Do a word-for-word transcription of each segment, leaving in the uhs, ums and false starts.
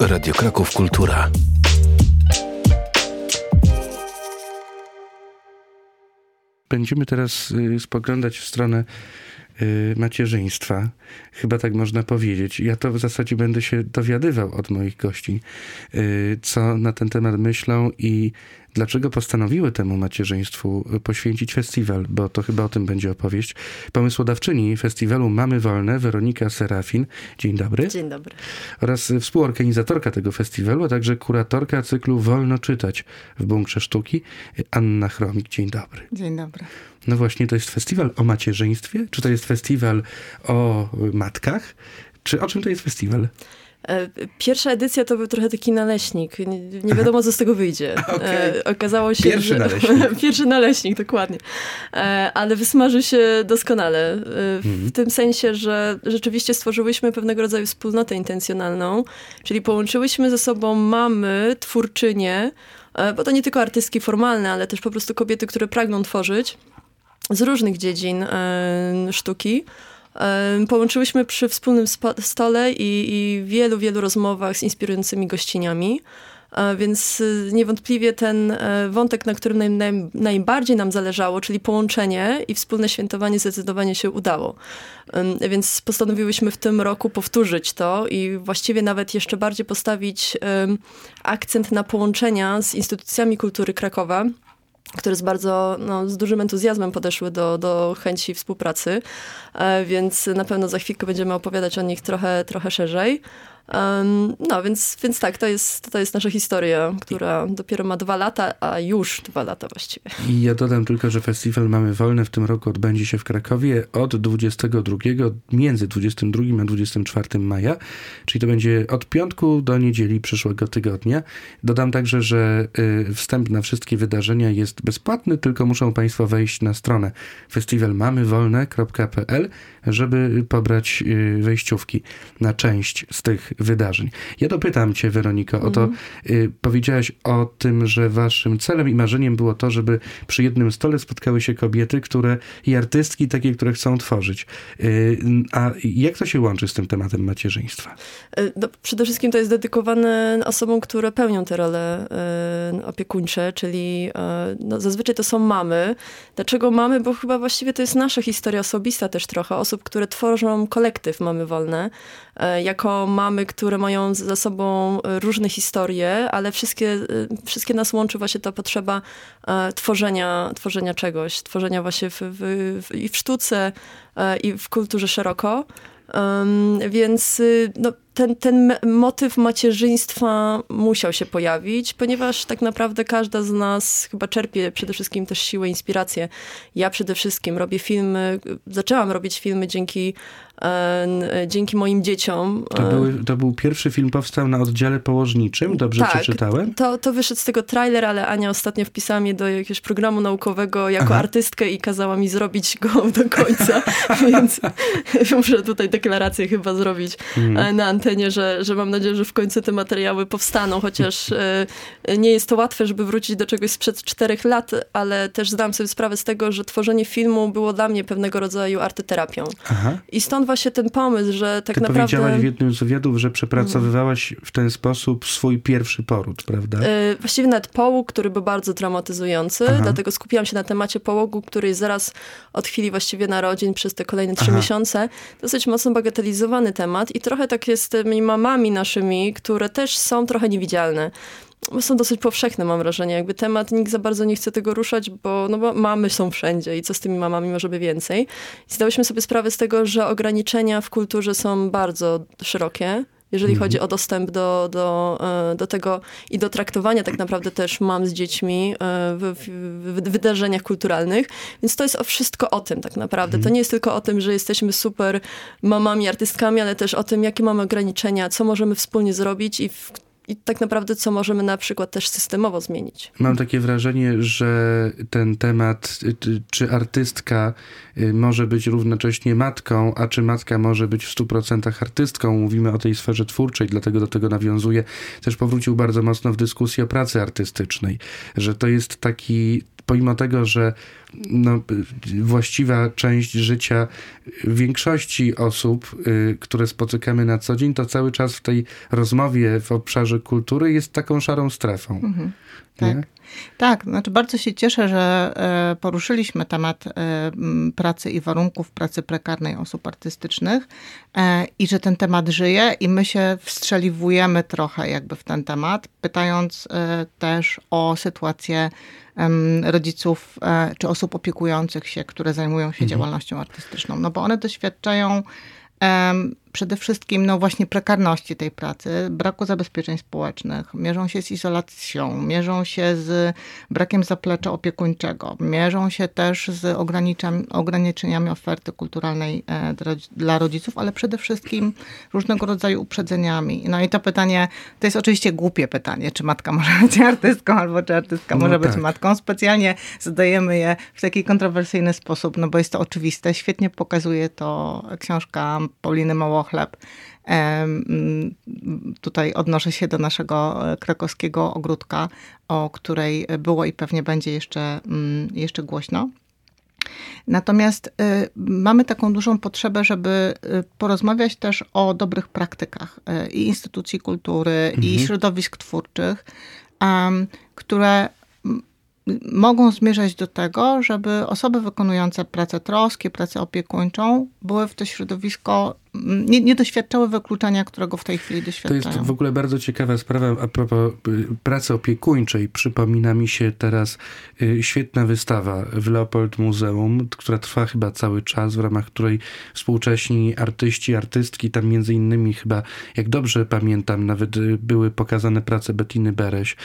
Radio Kraków Kultura. Będziemy teraz y, spoglądać w stronę y, macierzyństwa. Chyba tak można powiedzieć. Ja to w zasadzie będę się dowiadywał od moich gości, y, co na ten temat myślą i dlaczego postanowiły temu macierzyństwu poświęcić festiwal, bo to chyba o tym będzie opowieść. Pomysłodawczyni festiwalu Mamy Wolne, Weronika Serafin. Dzień dobry. Dzień dobry. Oraz współorganizatorka tego festiwalu, a także kuratorka cyklu Wolno Czytać w Bunkrze Sztuki, Anna Chromik. Dzień dobry. Dzień dobry. No właśnie, to jest festiwal o macierzyństwie? Czy to jest festiwal o matkach? Czy o czym to jest festiwal? Pierwsza edycja to był trochę taki naleśnik. Nie, nie wiadomo, co z tego wyjdzie. Okay. E, okazało się, Pierwszy że... naleśnik. Pierwszy naleśnik, dokładnie. E, ale wysmaży się doskonale. E, w mm. tym sensie, że rzeczywiście stworzyłyśmy pewnego rodzaju wspólnotę intencjonalną, czyli połączyłyśmy ze sobą mamy, twórczynie, e, bo to nie tylko artystki formalne, ale też po prostu kobiety, które pragną tworzyć z różnych dziedzin e, sztuki. Połączyłyśmy przy wspólnym stole i, i wielu, wielu rozmowach z inspirującymi gościniami, więc niewątpliwie ten wątek, na którym naj, naj, najbardziej nam zależało, czyli połączenie i wspólne świętowanie zdecydowanie się udało. Więc postanowiłyśmy w tym roku powtórzyć to i właściwie nawet jeszcze bardziej postawić akcent na połączenia z instytucjami kultury Krakowa, które z bardzo, no, z dużym entuzjazmem podeszły do, do chęci współpracy, e, więc na pewno za chwilkę będziemy opowiadać o nich trochę, trochę szerzej. Um, no, więc, więc tak, to jest, to jest nasza historia, która dopiero ma dwa lata, a już dwa lata właściwie. I ja dodam tylko, że festiwal Mamy Wolne w tym roku odbędzie się w Krakowie od dwudziestego drugiego, między dwudziestym drugim a dwudziestym czwartym maja, czyli to będzie od piątku do niedzieli przyszłego tygodnia. Dodam także, że y, wstęp na wszystkie wydarzenia jest bezpłatny, tylko muszą Państwo wejść na stronę festiwal mamy wolne kropka p l, żeby pobrać y, wejściówki na część z tych wydarzeń. Ja dopytam cię, Weroniko, o to, mm. y, powiedziałaś o tym, że waszym celem i marzeniem było to, żeby przy jednym stole spotkały się kobiety, które i artystki takie, które chcą tworzyć. Y, a jak to się łączy z tym tematem macierzyństwa? No, przede wszystkim to jest dedykowane osobom, które pełnią te role y, opiekuńcze, czyli y, no, zazwyczaj to są mamy. Dlaczego mamy? Bo chyba właściwie to jest nasza historia osobista też trochę. Osób, które tworzą kolektyw Mamy Wolne. Y, jako mamy, które mają za sobą różne historie, ale wszystkie, wszystkie nas łączy właśnie ta potrzeba e, tworzenia, tworzenia czegoś, tworzenia właśnie w, w, w, i w sztuce, e, i w kulturze szeroko. Um, więc no, ten, ten motyw macierzyństwa musiał się pojawić, ponieważ tak naprawdę każda z nas chyba czerpie przede wszystkim też siłę, inspirację. Ja przede wszystkim robię filmy, zaczęłam robić filmy dzięki, e, dzięki moim dzieciom. To, były, to był pierwszy film, powstał na oddziale położniczym, dobrze tak, przeczytałem? To, to wyszedł z tego trailer, ale Ania ostatnio wpisała mnie do jakiegoś programu naukowego jako Aha. artystkę i kazała mi zrobić go do końca, więc muszę tutaj deklarację chyba zrobić hmm. na antenie, że, że mam nadzieję, że w końcu te materiały powstaną, chociaż e, nie jest to łatwe, żeby wrócić do czegoś sprzed czterech lat, ale też zdałam sobie sprawę z tego, że tworzenie filmu było dla mnie pewnego rodzaju artyterapią. Aha. I stąd właśnie ten pomysł, że tak Ty naprawdę... powiedziałaś w jednym z wywiadów, że przepracowywałaś w ten sposób swój pierwszy poród, prawda? E, właściwie nawet połóg, który był bardzo dramatyzujący, Aha. dlatego skupiłam się na temacie połogu, który jest zaraz od chwili właściwie narodzin przez te kolejne trzy Aha. miesiące. Dosyć mocno bagatelizowany temat i trochę tak jest z tymi mamami naszymi, które też są trochę niewidzialne. Są dosyć powszechne, mam wrażenie. Jakby temat, nikt za bardzo nie chce tego ruszać, bo, no bo mamy są wszędzie i co z tymi mamami może by więcej. I zdałyśmy sobie sprawę z tego, że ograniczenia w kulturze są bardzo szerokie, jeżeli mhm. chodzi o dostęp do, do, do tego i do traktowania tak naprawdę też mam z dziećmi w, w, w wydarzeniach kulturalnych. Więc to jest wszystko o tym tak naprawdę. Mhm. To nie jest tylko o tym, że jesteśmy super mamami, artystkami, ale też o tym, jakie mamy ograniczenia, co możemy wspólnie zrobić i w I tak naprawdę, co możemy na przykład też systemowo zmienić. Mam takie wrażenie, że ten temat, czy artystka może być równocześnie matką, a czy matka może być w stu procentach artystką, mówimy o tej sferze twórczej, dlatego do tego nawiązuję, też powrócił bardzo mocno w dyskusji o pracy artystycznej, że to jest taki pomimo tego, że no, właściwa część życia większości osób, y, które spotykamy na co dzień, to cały czas w tej rozmowie w obszarze kultury jest taką szarą strefą. Mhm. Tak. Tak, znaczy bardzo się cieszę, że poruszyliśmy temat pracy i warunków pracy prekarnej osób artystycznych i że ten temat żyje i my się wstrzeliwujemy trochę jakby w ten temat, pytając też o sytuację rodziców czy osób opiekujących się, które zajmują się mhm. działalnością artystyczną, no bo one doświadczają Um, przede wszystkim no właśnie prekarności tej pracy, braku zabezpieczeń społecznych, mierzą się z izolacją, mierzą się z brakiem zaplecza opiekuńczego, mierzą się też z ograniczeniami oferty kulturalnej e, dla rodziców, ale przede wszystkim różnego rodzaju uprzedzeniami. No i to pytanie, to jest oczywiście głupie pytanie, czy matka może być artystką, albo czy artystka może no tak. być matką. Specjalnie zadajemy je w taki kontrowersyjny sposób, no bo jest to oczywiste. Świetnie pokazuje to książka Pauliny Małochleb. Tutaj odnoszę się do naszego krakowskiego ogródka, o której było i pewnie będzie jeszcze, jeszcze głośno. Natomiast y, mamy taką dużą potrzebę, żeby porozmawiać też o dobrych praktykach y, i instytucji kultury, mhm. i środowisk twórczych, um, które mogą zmierzać do tego, żeby osoby wykonujące pracę troskie, pracę opiekuńczą, były w to środowisko, nie, nie doświadczały wykluczenia, którego w tej chwili doświadczają. To jest w ogóle bardzo ciekawa sprawa a propos pracy opiekuńczej. Przypomina mi się teraz świetna wystawa w Leopold Muzeum, która trwa chyba cały czas, w ramach której współcześni artyści, artystki, tam między innymi chyba, jak dobrze pamiętam, nawet były pokazane prace Bettiny Bereś.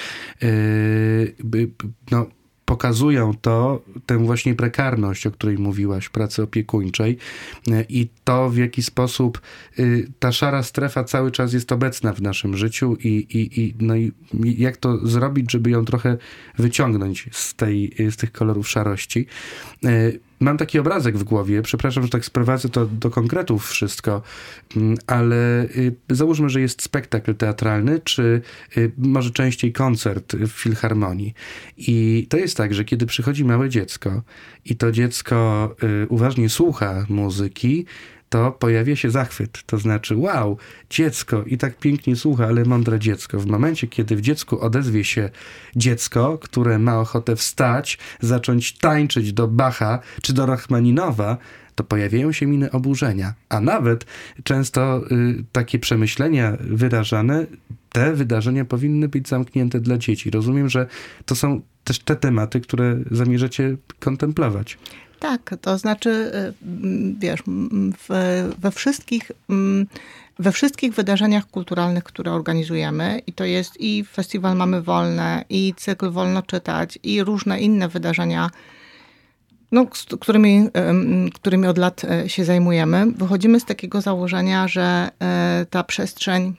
No, pokazują to, tę właśnie prekarność, o której mówiłaś, pracy opiekuńczej i to, w jaki sposób ta szara strefa cały czas jest obecna w naszym życiu i, i, i, no i jak to zrobić, żeby ją trochę wyciągnąć z, tej, z tych kolorów szarości. Mam taki obrazek w głowie, przepraszam, że tak sprowadzę to do konkretów wszystko, ale załóżmy, że jest spektakl teatralny, czy może częściej koncert w filharmonii. I to jest tak, że kiedy przychodzi małe dziecko i to dziecko uważnie słucha muzyki, to pojawia się zachwyt. To znaczy, wow, dziecko i tak pięknie słucha, ale mądre dziecko. W momencie, kiedy w dziecku odezwie się dziecko, które ma ochotę wstać, zacząć tańczyć do Bacha czy do Rachmaninowa, to pojawiają się miny oburzenia. A nawet często y, takie przemyślenia wyrażane, te wydarzenia powinny być zamknięte dla dzieci. Rozumiem, że to są też te tematy, które zamierzacie kontemplować. Tak, to znaczy, wiesz, we wszystkich, we wszystkich wydarzeniach kulturalnych, które organizujemy, i to jest i Festiwal Mamy Wolne, i cykl Wolno Czytać, i różne inne wydarzenia, no, z którymi, którymi od lat się zajmujemy, wychodzimy z takiego założenia, że ta przestrzeń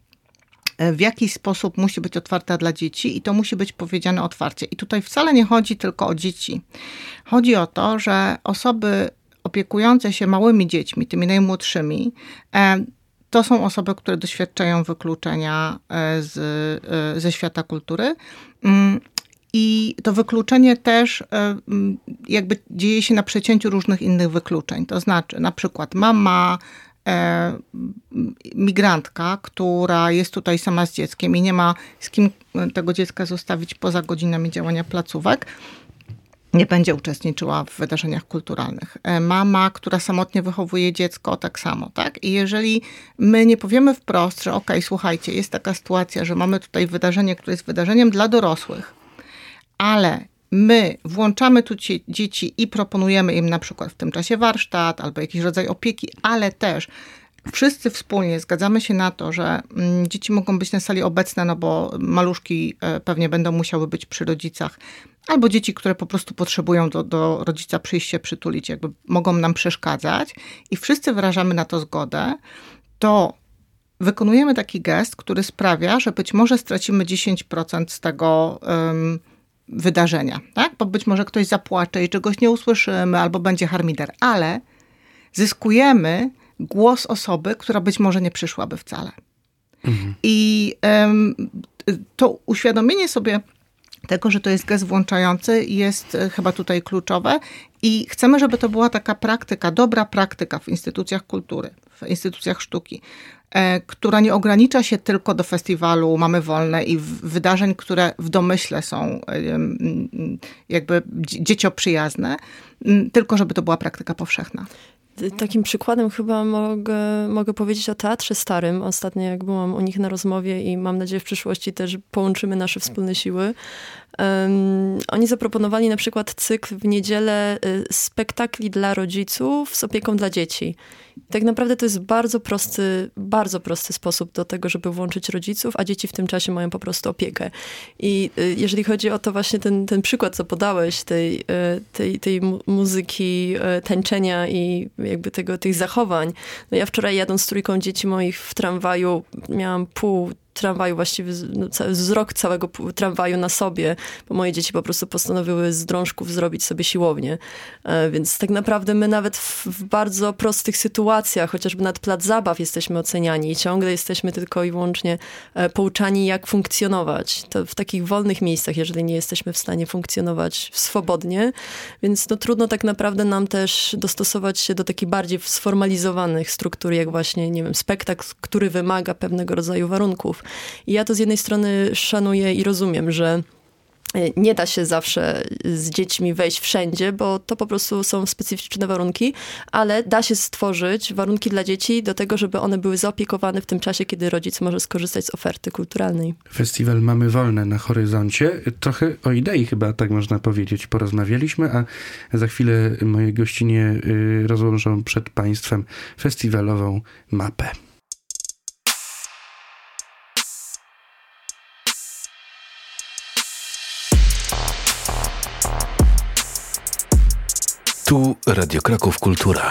w jakiś sposób musi być otwarta dla dzieci i to musi być powiedziane otwarcie. I tutaj wcale nie chodzi tylko o dzieci. Chodzi o to, że osoby opiekujące się małymi dziećmi, tymi najmłodszymi, to są osoby, które doświadczają wykluczenia z, ze świata kultury. I to wykluczenie też jakby dzieje się na przecięciu różnych innych wykluczeń. To znaczy na przykład mama, E, migrantka, która jest tutaj sama z dzieckiem i nie ma z kim tego dziecka zostawić poza godzinami działania placówek, nie będzie uczestniczyła w wydarzeniach kulturalnych. E, mama, która samotnie wychowuje dziecko, tak samo, tak? I jeżeli my nie powiemy wprost, że okej, słuchajcie, jest taka sytuacja, że mamy tutaj wydarzenie, które jest wydarzeniem dla dorosłych, ale my włączamy tu dzieci i proponujemy im na przykład w tym czasie warsztat albo jakiś rodzaj opieki, ale też wszyscy wspólnie zgadzamy się na to, że dzieci mogą być na sali obecne, no bo maluszki pewnie będą musiały być przy rodzicach, albo dzieci, które po prostu potrzebują do, do rodzica przyjść się przytulić, jakby mogą nam przeszkadzać i wszyscy wyrażamy na to zgodę, to wykonujemy taki gest, który sprawia, że być może stracimy dziesięć procent z tego um, wydarzenia, tak? Bo być może ktoś zapłacze i czegoś nie usłyszymy, albo będzie harmider, ale zyskujemy głos osoby, która być może nie przyszłaby wcale. Mhm. I um, to uświadomienie sobie tego, że to jest gest włączający, jest chyba tutaj kluczowe i chcemy, żeby to była taka praktyka, dobra praktyka w instytucjach kultury, w instytucjach sztuki, która nie ogranicza się tylko do festiwalu Mamy Wolne i wydarzeń, które w domyśle są jakby dziecioprzyjazne, tylko żeby to była praktyka powszechna. Takim przykładem chyba mogę, mogę powiedzieć o Teatrze Starym. Ostatnio jak byłam u nich na rozmowie i mam nadzieję w przyszłości też połączymy nasze wspólne siły. Um, oni zaproponowali na przykład cykl w niedzielę y, spektakli dla rodziców z opieką dla dzieci. I tak naprawdę to jest bardzo prosty, bardzo prosty sposób do tego, żeby włączyć rodziców, a dzieci w tym czasie mają po prostu opiekę. I y, jeżeli chodzi o to właśnie ten, ten przykład, co podałeś, tej, y, tej, tej mu- muzyki, y, tańczenia i jakby tego, tych zachowań. No ja wczoraj jadąc z trójką dzieci moich w tramwaju miałam pół tramwaju, właściwie no, wzrok całego tramwaju na sobie, bo moje dzieci po prostu postanowiły z drążków zrobić sobie siłownię. E, więc tak naprawdę my nawet w, w bardzo prostych sytuacjach, chociażby nad plac zabaw jesteśmy oceniani i ciągle jesteśmy tylko i wyłącznie e, pouczani, jak funkcjonować. To w takich wolnych miejscach, jeżeli nie jesteśmy w stanie funkcjonować swobodnie, więc no, trudno tak naprawdę nam też dostosować się do takich bardziej sformalizowanych struktur, jak właśnie, nie wiem, spektakl, który wymaga pewnego rodzaju warunków. I ja to z jednej strony szanuję i rozumiem, że nie da się zawsze z dziećmi wejść wszędzie, bo to po prostu są specyficzne warunki, ale da się stworzyć warunki dla dzieci do tego, żeby one były zaopiekowane w tym czasie, kiedy rodzic może skorzystać z oferty kulturalnej. Festiwal Mamy Wolne na horyzoncie. Trochę o idei chyba, tak można powiedzieć, porozmawialiśmy, a za chwilę moje gościnie rozłożą przed Państwem festiwalową mapę. Tu Radio Kraków Kultura.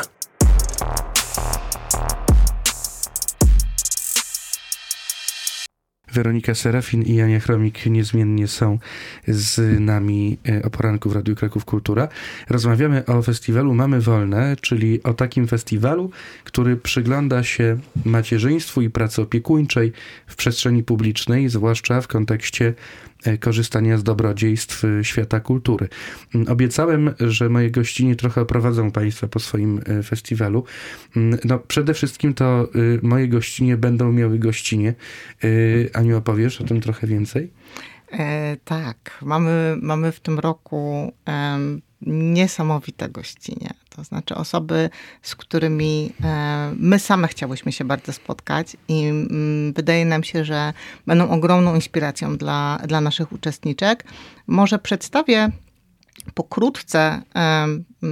Weronika Serafin i Ania Chromik niezmiennie są z nami o poranku w Radiu Kraków Kultura. Rozmawiamy o festiwalu Mamy Wolne, czyli o takim festiwalu, który przygląda się macierzyństwu i pracy opiekuńczej w przestrzeni publicznej, zwłaszcza w kontekście korzystania z dobrodziejstw świata kultury. Obiecałem, że moje gościnie trochę oprowadzą Państwa po swoim festiwalu. No, przede wszystkim to moje gościnie będą miały gościnie. Aniu, opowiesz o tym trochę więcej? E, tak, mamy, mamy w tym roku e, niesamowite gościnie. To znaczy osoby, z którymi e, my same chciałyśmy się bardzo spotkać i mm, wydaje nam się, że będą ogromną inspiracją dla, dla naszych uczestniczek. Może przedstawię pokrótce e,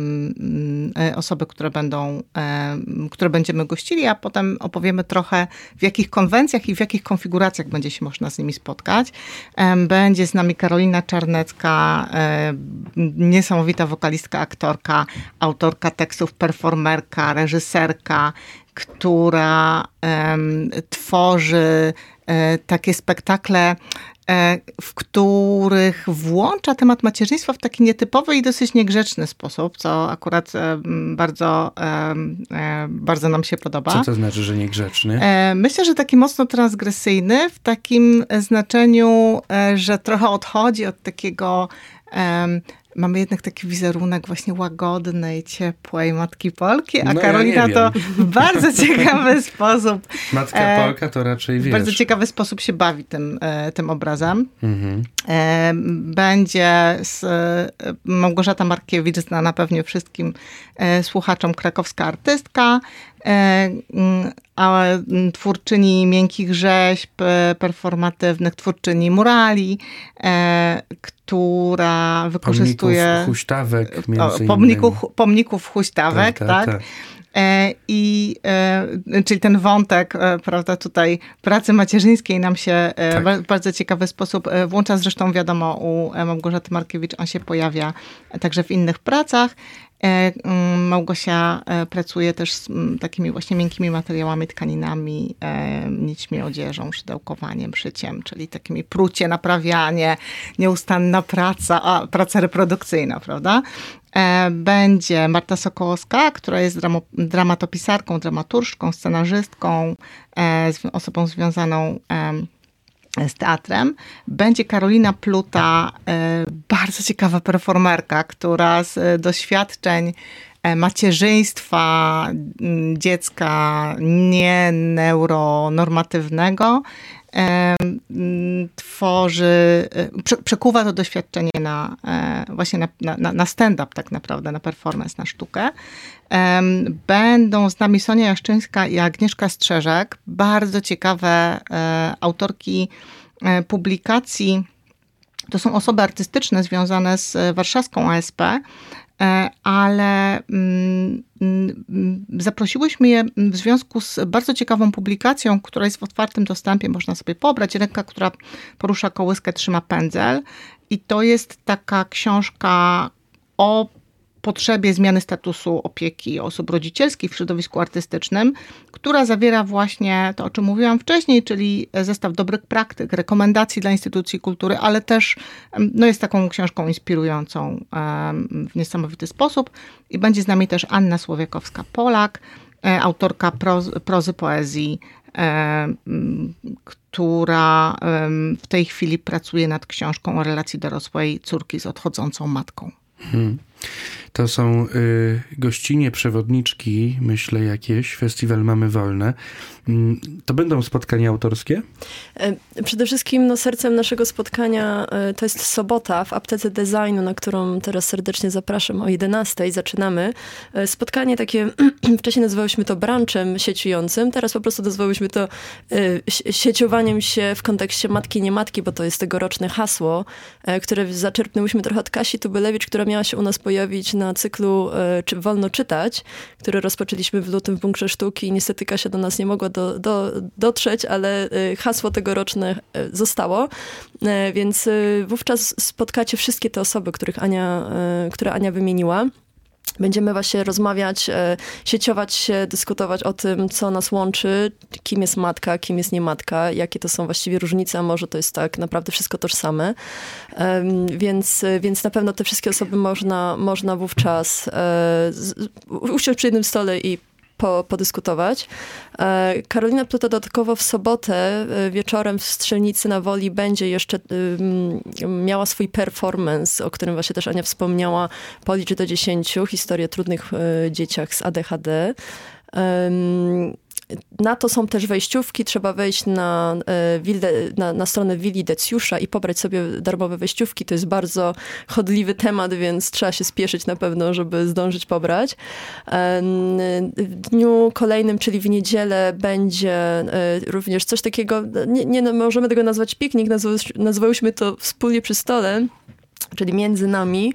e, osoby, które będą, e, które będziemy gościli, a potem opowiemy trochę, w jakich konwencjach i w jakich konfiguracjach będzie się można z nimi spotkać. E, będzie z nami Karolina Czarnecka, e, niesamowita wokalistka, aktorka, autorka tekstów, performerka, reżyserka, która e, tworzy e, takie spektakle, w których włącza temat macierzyństwa w taki nietypowy i dosyć niegrzeczny sposób, co akurat bardzo, bardzo nam się podoba. Co to znaczy, że niegrzeczny? Myślę, że taki mocno transgresyjny w takim znaczeniu, że trochę odchodzi od takiego... Mamy jednak taki wizerunek właśnie łagodnej, ciepłej matki Polki, a no, Karolina ja to w bardzo ciekawy sposób... Matka Polka to raczej wiesz. W bardzo ciekawy sposób się bawi tym, tym obrazem. Mhm. Będzie z Małgorzata Markiewicz, znana pewnie wszystkim słuchaczom, krakowska artystka, a twórczyni miękkich rzeźb performatywnych, twórczyni murali, która wykorzystuje... Pomników huśtawek między pomników, pomników huśtawek, tak? tak, tak. I, czyli ten wątek, prawda, tutaj pracy macierzyńskiej nam się tak. w bardzo ciekawy sposób włącza. Zresztą wiadomo, u Małgorzaty Markiewicz on się pojawia także w innych pracach. Małgosia pracuje też z takimi właśnie miękkimi materiałami, tkaninami, nićmi, odzieżą, szydełkowaniem, szyciem, czyli takimi prucie, naprawianie, nieustanna praca, a praca reprodukcyjna, prawda? Będzie Marta Sokołowska, która jest dramo, dramatopisarką, dramaturżką, scenarzystką, osobą związaną z teatrem. Będzie Karolina Pluta, bardzo ciekawa performerka, która z doświadczeń macierzyństwa dziecka nieneuronormatywnego tworzy, przekuwa to doświadczenie na, właśnie na, na, na stand-up tak naprawdę, na performance, na sztukę. Będą z nami Sonia Jaszczyńska i Agnieszka Strzeżek, bardzo ciekawe autorki publikacji. To są osoby artystyczne związane z warszawską A S P, ale zaprosiłyśmy je w związku z bardzo ciekawą publikacją, która jest w otwartym dostępie, można sobie pobrać. Ręka, która porusza kołyskę, trzyma pędzel. I to jest taka książka o potrzebie zmiany statusu opieki osób rodzicielskich w środowisku artystycznym, która zawiera właśnie to, o czym mówiłam wcześniej, czyli zestaw dobrych praktyk, rekomendacji dla instytucji kultury, ale też no, jest taką książką inspirującą w niesamowity sposób. I będzie z nami też Anna Słowiakowska-Polak, autorka prozy, prozy poezji, która w tej chwili pracuje nad książką o relacji dorosłej córki z odchodzącą matką. Hmm. To są y, gościnie, przewodniczki, myślę jakieś. Festiwal Mamy Wolne. To będą spotkania autorskie? Przede wszystkim no, sercem naszego spotkania to jest sobota w Aptece Designu, na którą teraz serdecznie zapraszam o jedenastej. Zaczynamy. Spotkanie takie, wcześniej nazywałyśmy to branchem sieciującym, teraz po prostu nazwałyśmy to sieciowaniem się w kontekście matki, nie matki, bo to jest tegoroczne hasło, które zaczerpnęłyśmy trochę od Kasi Tubylewicz, która miała się u nas pojawić na cyklu czy Wolno czytać, który rozpoczęliśmy w lutym w Bunkrze Sztuki. Niestety Kasia do nas nie mogła do, do, dotrzeć, ale hasło tegoroczne zostało, więc wówczas spotkacie wszystkie te osoby, których Ania, które Ania wymieniła. Będziemy właśnie rozmawiać, sieciować się, dyskutować o tym, co nas łączy, kim jest matka, kim jest nie matka, jakie to są właściwie różnice, a może to jest tak naprawdę wszystko tożsame. Więc, więc na pewno te wszystkie osoby można, można wówczas usiąść przy jednym stole i Po, podyskutować. Karolina Pluta dodatkowo w sobotę wieczorem w Strzelnicy na Woli będzie jeszcze um, miała swój performance, o którym właśnie też Ania wspomniała, Policz do dziesięciu, historię o trudnych y, dzieciach z A D H D. Um, Na to są też wejściówki. Trzeba wejść na, na, na stronę Willi Decjusza i pobrać sobie darmowe wejściówki. To jest bardzo chodliwy temat, więc trzeba się spieszyć na pewno, żeby zdążyć pobrać. W dniu kolejnym, czyli w niedzielę, będzie również coś takiego, nie, nie możemy tego nazwać piknik, nazwałyśmy to wspólnie przy stole, czyli między nami.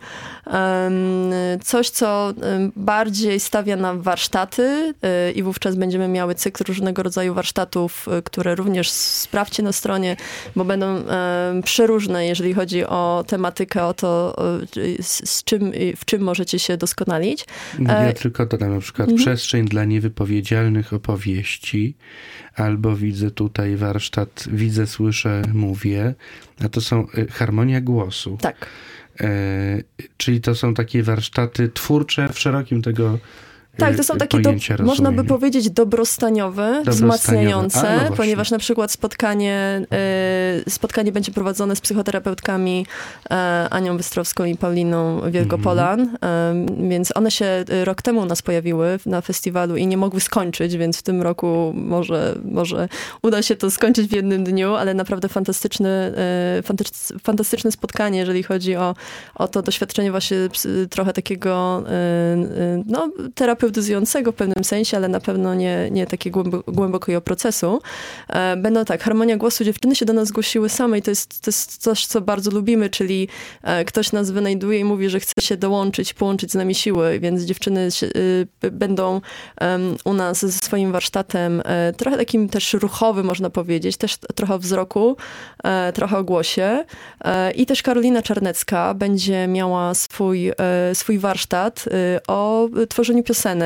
Coś, co bardziej stawia na warsztaty i wówczas będziemy miały cykl różnego rodzaju warsztatów, które również sprawdźcie na stronie, bo będą przeróżne, jeżeli chodzi o tematykę, o to, z czym, w czym możecie się doskonalić. Ja tylko dodam na przykład mhm. przestrzeń dla niewypowiedzialnych opowieści, albo widzę tutaj warsztat Widzę, Słyszę, Mówię, a to są harmonia głosu. Tak. E, czyli to są takie warsztaty twórcze w szerokim tego Tak, to są takie, do, można by powiedzieć, dobrostaniowe, wzmacniające, A, no ponieważ na przykład spotkanie, y, spotkanie będzie prowadzone z psychoterapeutkami y, Anią Bystrowską i Pauliną Wielgopolan, mm-hmm. y, więc one się rok temu u nas pojawiły na festiwalu i nie mogły skończyć, więc w tym roku może, może uda się to skończyć w jednym dniu, ale naprawdę fantastyczne, y, fantastyczne spotkanie, jeżeli chodzi o, o to doświadczenie właśnie trochę takiego y, y, no, terapeutyzmu, terapeutyzującego w pewnym sensie, ale na pewno nie, nie takiego głębo, głębokiego procesu. Będą tak, harmonia głosu, dziewczyny się do nas zgłosiły same i to jest, to jest coś, co bardzo lubimy, czyli ktoś nas wynajduje i mówi, że chce się dołączyć, połączyć z nami siły, więc dziewczyny się, y, będą um, u nas ze swoim warsztatem, y, trochę takim też ruchowym, można powiedzieć, też trochę o wzroku, y, trochę o głosie. Y, I też Karolina Czarnecka będzie miała swój, y, swój warsztat y, o tworzeniu piosenek.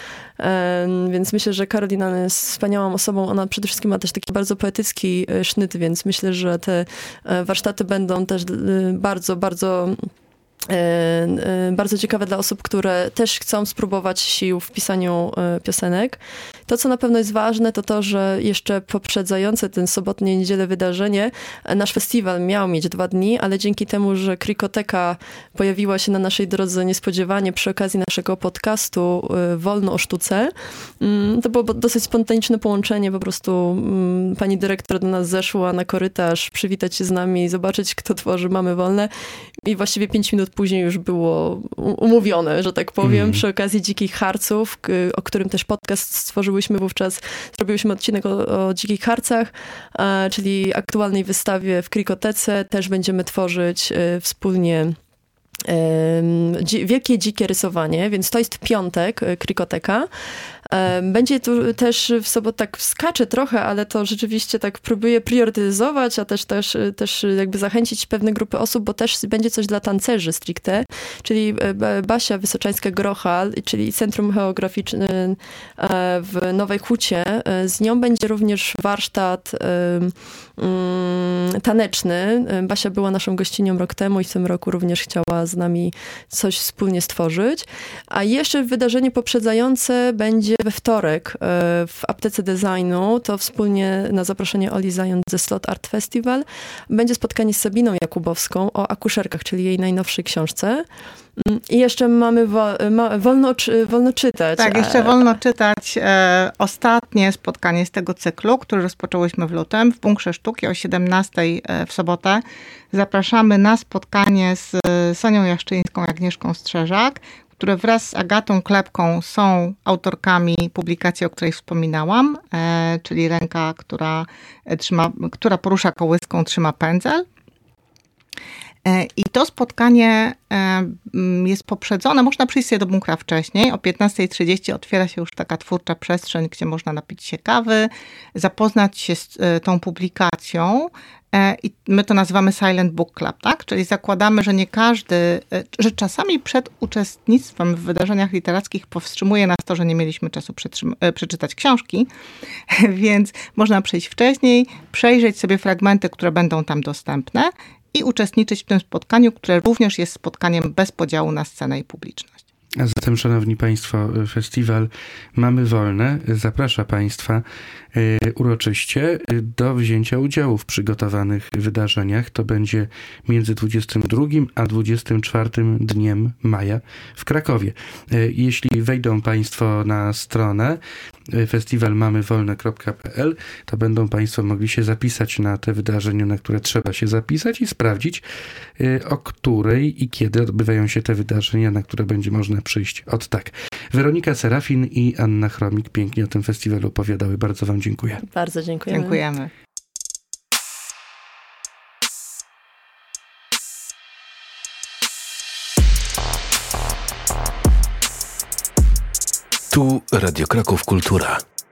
Więc myślę, że Karolina jest wspaniałą osobą. Ona przede wszystkim ma też taki bardzo poetycki sznyt, więc myślę, że te warsztaty będą też bardzo, bardzo bardzo ciekawe dla osób, które też chcą spróbować sił w pisaniu piosenek. To, co na pewno jest ważne, to to, że jeszcze poprzedzające ten sobotnie niedzielę wydarzenie, nasz festiwal miał mieć dwa dni, ale dzięki temu, że Krikoteka pojawiła się na naszej drodze niespodziewanie przy okazji naszego podcastu Wolno o sztuce, to było dosyć spontaniczne połączenie. Po prostu pani dyrektor do nas zeszła na korytarz, przywitać się z nami, zobaczyć, kto tworzy Mamy Wolne. I właściwie pięć minut później już było umówione, że tak powiem, mm. przy okazji Dzikich Harców, o którym też podcast stworzyłyśmy wówczas. Zrobiłyśmy odcinek o, o Dzikich Harcach, czyli aktualnej wystawie w Krikotece. Też będziemy tworzyć wspólnie Wielkie Dzikie Rysowanie, więc to jest piątek, Krikoteka. Będzie tu też w sobotę, tak wskaczę trochę, ale to rzeczywiście tak próbuję priorytetyzować, a też, też, też jakby zachęcić pewne grupy osób, bo też będzie coś dla tancerzy stricte, czyli Basia Wysoczańska-Grochal, czyli Centrum Choreograficzne w Nowej Hucie. Z nią będzie również warsztat taneczny. Basia była naszą gościnią rok temu i w tym roku również chciała z nami coś wspólnie stworzyć. A jeszcze wydarzenie poprzedzające będzie we wtorek w Aptece Designu. To wspólnie na zaproszenie Oli Zając ze Slot Art Festival będzie spotkanie z Sabiną Jakubowską o akuszerkach, czyli jej najnowszej książce. I jeszcze mamy wo, ma, wolno, wolno czytać. Tak, jeszcze wolno czytać e, ostatnie spotkanie z tego cyklu, który rozpoczęłyśmy w lutym w Bunkrze Sztuki o siedemnastej w sobotę. Zapraszamy na spotkanie z Sonią Jaszczyńską i Agnieszką Strzeżak, które wraz z Agatą Klepką są autorkami publikacji, o której wspominałam, e, czyli Ręka, która, trzyma, która porusza kołyską, trzyma pędzel. I to spotkanie jest poprzedzone, można przyjść sobie do bunkra wcześniej, o piętnastej trzydzieści otwiera się już taka twórcza przestrzeń, gdzie można napić się kawy, zapoznać się z tą publikacją i my to nazywamy Silent Book Club, tak? Czyli zakładamy, że nie każdy, że czasami przed uczestnictwem w wydarzeniach literackich powstrzymuje nas to, że nie mieliśmy czasu przeczytać książki, więc można przyjść wcześniej, przejrzeć sobie fragmenty, które będą tam dostępne i uczestniczyć w tym spotkaniu, które również jest spotkaniem bez podziału na scenę i publiczność. A zatem, szanowni państwo, festiwal Mamy Wolne zaprasza państwa uroczyście do wzięcia udziału w przygotowanych wydarzeniach. To będzie między dwudziestym drugim a dwudziestym czwartym dniem maja w Krakowie. Jeśli wejdą państwo na stronę festiwal mamy wolne kropka p l, to będą państwo mogli się zapisać na te wydarzenia, na które trzeba się zapisać i sprawdzić, o której i kiedy odbywają się te wydarzenia, na które będzie można przyjść. Od tak. Weronika Serafin i Anna Chromik pięknie o tym festiwalu opowiadały. Bardzo wam dziękuję. Bardzo dziękujemy. Dziękujemy. Tu Radio Kraków Kultura.